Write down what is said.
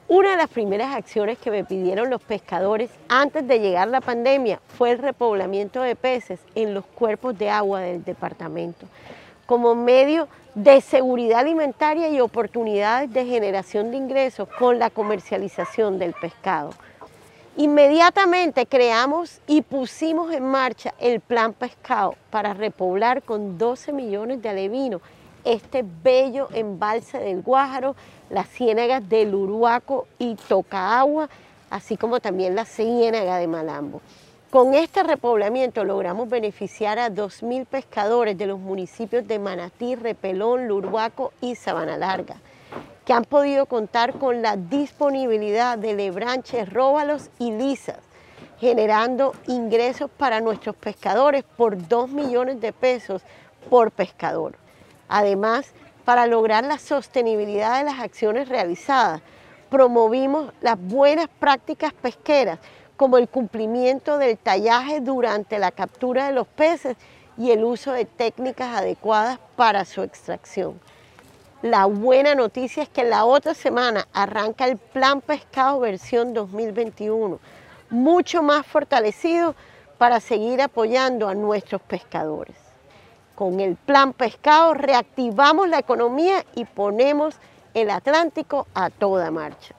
Una de las primeras acciones que me pidieron los pescadores antes de llegar la pandemia fue el repoblamiento de peces en los cuerpos de agua del departamento, como medio de seguridad alimentaria y oportunidades de generación de ingresos con la comercialización del pescado. Inmediatamente creamos y pusimos en marcha el Plan Pescado para repoblar con 12 millones de alevinos este bello embalse del Guájaro, las ciénagas del Uruaco y Tocaagua, así como también la ciénaga de Malambo. Con este repoblamiento logramos beneficiar a 2.000 pescadores de los municipios de Manatí, Repelón, Luruaco y Sabana Larga, que han podido contar con la disponibilidad de lebranches, róbalos y lisas, generando ingresos para nuestros pescadores por 2 millones de pesos por pescador. Además, para lograr la sostenibilidad de las acciones realizadas, promovimos las buenas prácticas pesqueras, como el cumplimiento del tallaje durante la captura de los peces y el uso de técnicas adecuadas para su extracción. La buena noticia es que la otra semana arranca el Plan Pescado versión 2021, mucho más fortalecido para seguir apoyando a nuestros pescadores. Con el Plan Pescado reactivamos la economía y ponemos el Atlántico a toda marcha.